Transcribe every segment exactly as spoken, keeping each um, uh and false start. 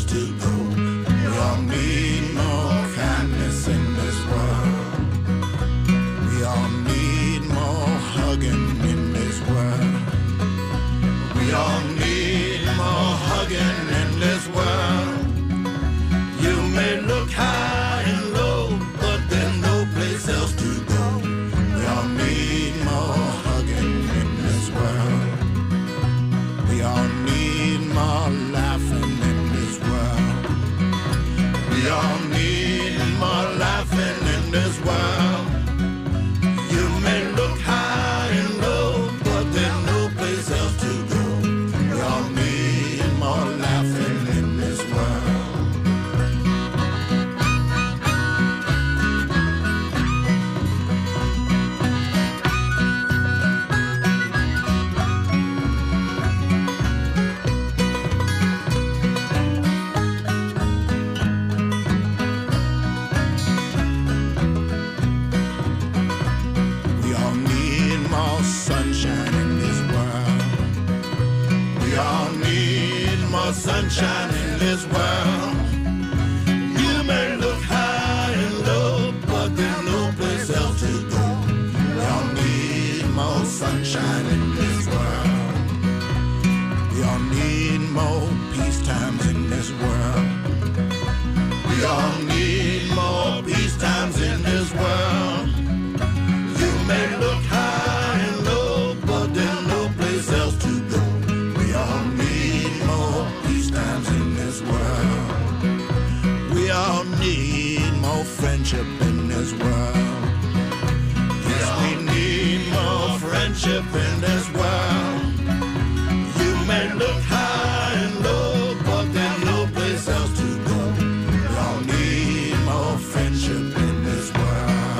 else to go. We all need more kindness in this world. We all need more hugging in this world. We all need more hugging in this world. You may look high and low, but there's no place else to go. We all need more hugging in this world. We all need more laughing in this world. We all need more laughing in this world. You may look high and low, but there's no place else to go. We all need more laughing in this world. Sunshine in this world. You may look high and low, but there's no place else to go. We all need more sunshine in this world. We all need more peace times in this world. We all need more peace times in this world. You may look high and low, but there's no place else to go. We all need more times in this world. We all need more friendship in this world. Yes, we need more friendship in this world. You may look high and low, but there's no place else to go. We all need more friendship in this world.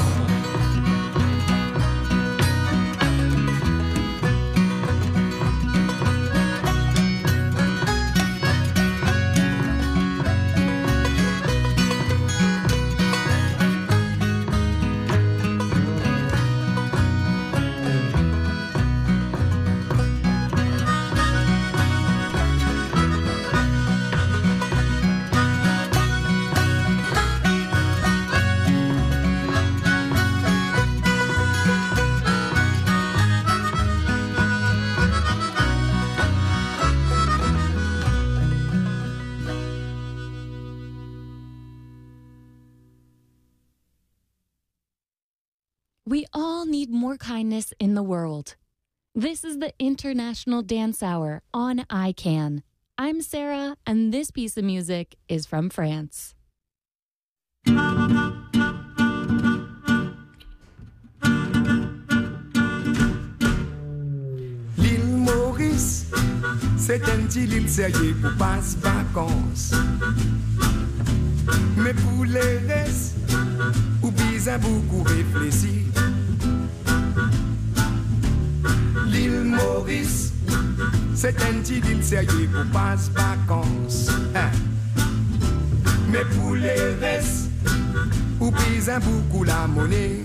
We all need more kindness in the world. This is the International Dance Hour on I CAN. I'm Sarah, and this piece of music is from France. L'île Maurice, c'est un petit île sérieux pour passer vacances. Mais pour les restes, ou bien beaucoup réfléchir. L'île Maurice, c'est un petit île sérieux pour passer vacances. Hein. Mais pour les restes, ou bien beaucoup la monnaie.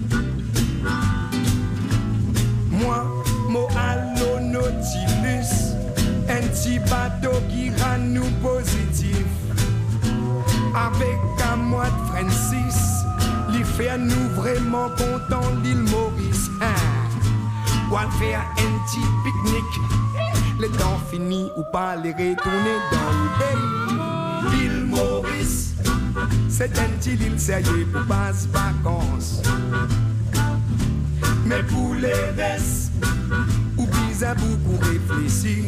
Moi, moi, allo Nautilus, un petit bateau qui rend nous positif. Avec un mois de Francis, l'y fait nous vraiment content l'île Maurice. Hein. Ou à faire un petit pique-nique, le temps fini ou pas les retourner dans le pays. L'île Maurice, c'est un petit île sérieux pour passer vacances. Mais pour les restes, ou bien beaucoup réfléchir.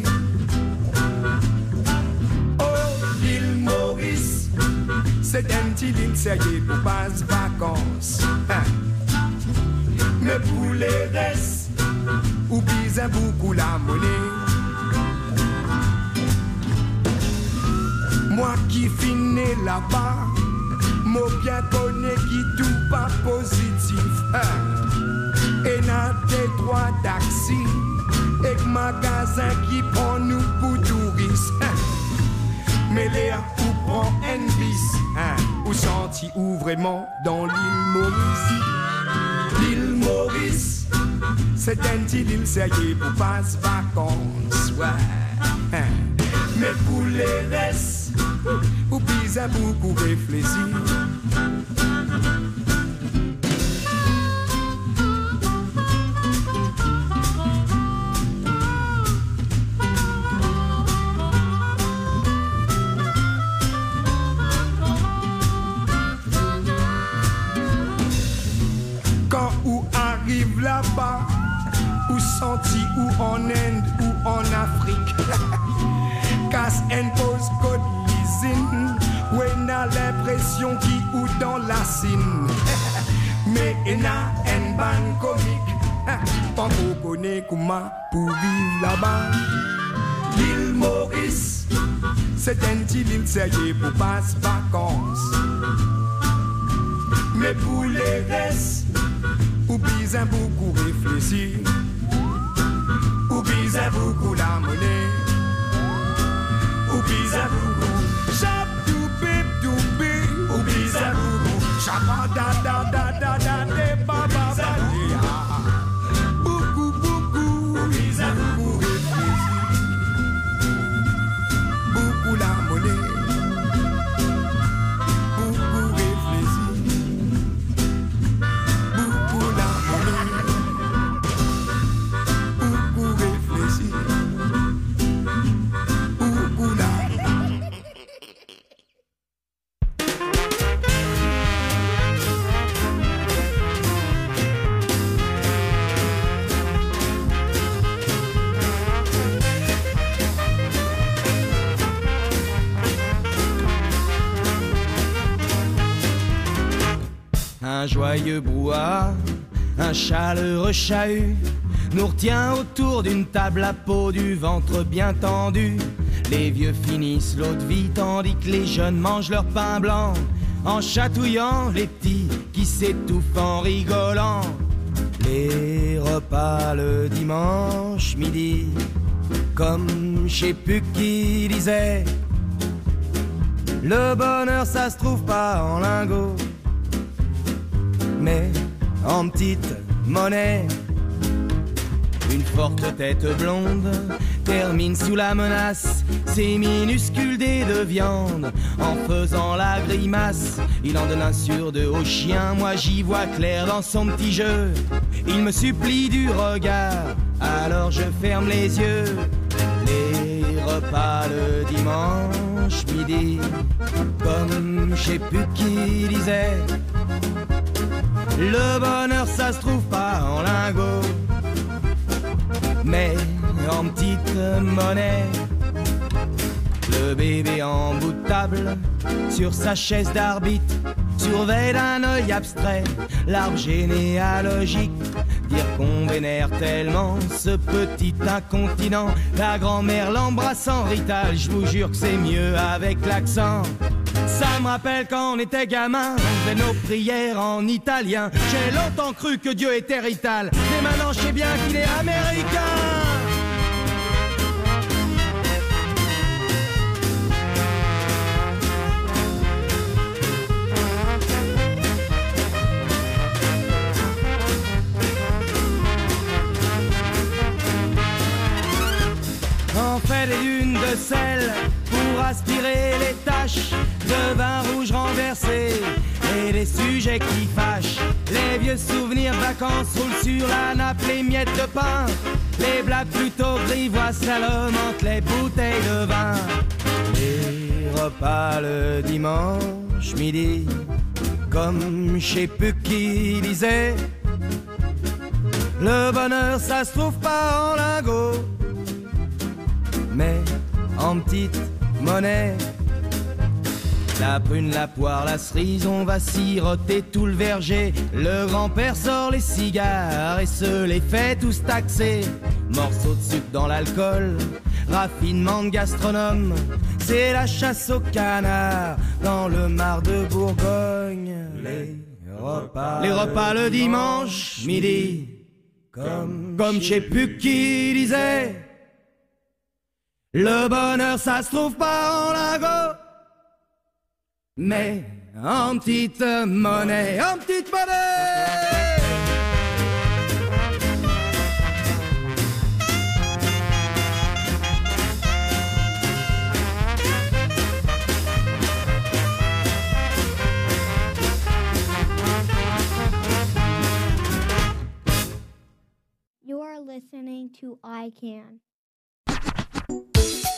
L'île Maurice, c'est un petit île sérieux pour passer vacances. Hein. Mais pour les restes, ou bien beaucoup la monnaie. Moi qui finis là-bas, moi bien connais qui tout pas positif. Hein. Et n'a des trois taxis, et magasin qui prend nous pour touristes. Hein. Mais l'air ou prend un bis, hein, ou senti ou vraiment dans l'île Maurice. L'île Maurice, c'est un petit île sérieux pour passer vacances, ouais. Hein. Mais pour les restes, besoin beaucoup réfléchir. Quand ou arrive là-bas, ou senti ou en Inde ou en Afrique, casse and pose code l'usine, où on a l'impression qui ou dans la cine. Mais on a une bande comique, pas qu'on connaît comment pour vivre là-bas. L'île Maurice, c'est un petit île sérieux pour passer vacances. Mais pour les restes, ou besoin beaucoup réfléchir, ou besoin beaucoup la monnaie, ou besoin beaucoup chap tout bip tout bip, ou besoin beaucoup chapa da da da da da de ba ba ba de beaucoup beaucoup, ou besoin beaucoup réfléchir, beaucoup la monnaie, beaucoup réfléchir. Un joyeux brouhaha, un chaleureux chahut nous retient autour d'une table à peau, du ventre bien tendu. Les vieux finissent l'eau de vie tandis que les jeunes mangent leur pain blanc, en chatouillant les petits qui s'étouffent en rigolant. Les repas le dimanche midi, comme je sais plus qui disait, le bonheur ça se trouve pas en lingots, mais en petite monnaie. Une forte tête blonde termine sous la menace ses minuscules dés de viande. En faisant la grimace, il en donne un sur deux au chien. Moi j'y vois clair dans son petit jeu, il me supplie du regard, alors je ferme les yeux. Les repas le dimanche midi, comme je sais plus qui disait, le bonheur ça se trouve pas en lingots, mais en petite monnaie. Le bébé en bout de table, sur sa chaise d'arbitre, surveille d'un œil abstrait l'arbre généalogique. Dire qu'on vénère tellement ce petit incontinent, la grand-mère l'embrasse en rital, je vous jure que c'est mieux avec l'accent. Ça me rappelle quand on était gamin, on faisait nos prières en italien. J'ai longtemps cru que Dieu était rital, mais maintenant je sais bien qu'il est américain. On fait des dunes de sel pour aspirer les taches de vin rouge renversé et les sujets qui fâchent. Les vieux souvenirs de vacances roulent sur la nappe, les miettes de pain, les blagues plutôt grivoises à l'homme entre les bouteilles de vin. Les repas le dimanche midi, comme je sais plus qui disait, le bonheur ça se trouve pas en lingots, mais en petite monnaie. La prune, la poire, la cerise, on va siroter tout le verger. Le grand-père sort les cigares et se les fait tous taxer. Morceaux de sucre dans l'alcool, raffinement de gastronome, c'est la chasse au canard dans le mar de Bourgogne. Les repas, les repas le dimanche midi, comme, comme je sais plus qui disait, le bonheur ça se trouve pas en lingots, mais en petite monnaie, en petite monnaie. to I CAN.